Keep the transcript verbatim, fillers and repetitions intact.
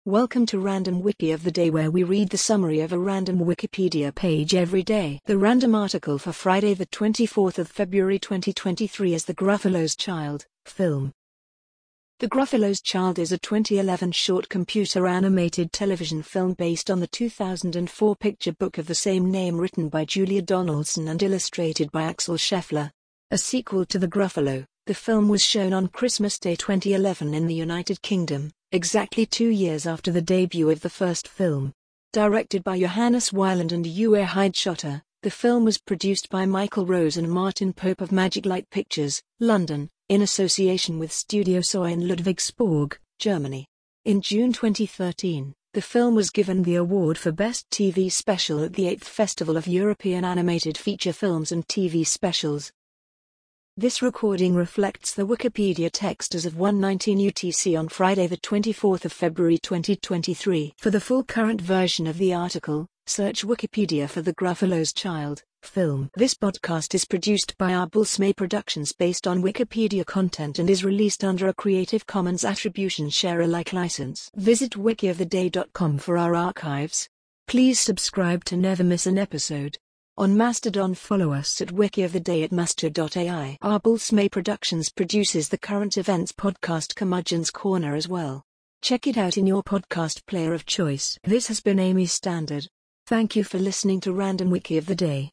Welcome to Random Wiki of the Day, where we read the summary of a random Wikipedia page every day. The random article for Friday the twenty-fourth of February twenty twenty-three is The Gruffalo's Child film. The Gruffalo's Child is a twenty eleven short computer-animated television film based on the two thousand four picture book of the same name, written by Julia Donaldson and illustrated by Axel Scheffler. A sequel to The Gruffalo, the film was shown on Christmas Day twenty eleven in the United Kingdom, exactly two years after the debut of the first film. Directed by Johannes Weiland and Uwe Heidschotter, the film was produced by Michael Rose and Martin Pope of Magic Light Pictures, London, in association with Studio Soy in Ludwigsburg, Germany. In June twenty thirteen, the film was given the award for Best T V Special at the eighth Festival of European Animated Feature Films and T V Specials. This recording reflects the Wikipedia text as of one nineteen U T C on Friday the twenty-fourth of February twenty twenty-three. For the full current version of the article, search Wikipedia for The Gruffalo's Child film. This podcast is produced by Arbulsmay Productions based on Wikipedia content and is released under a Creative Commons Attribution Share Alike license. Visit wiki of the day dot com for our archives. Please subscribe to never miss an episode. On Mastodon, follow us at Wiki of the Day at mastodon dot A I. Arbulsmay Productions produces the current events podcast Curmudgeon's Corner as well. Check it out in your podcast player of choice. This has been Amy Standard. Thank you for listening to Random Wiki of the Day.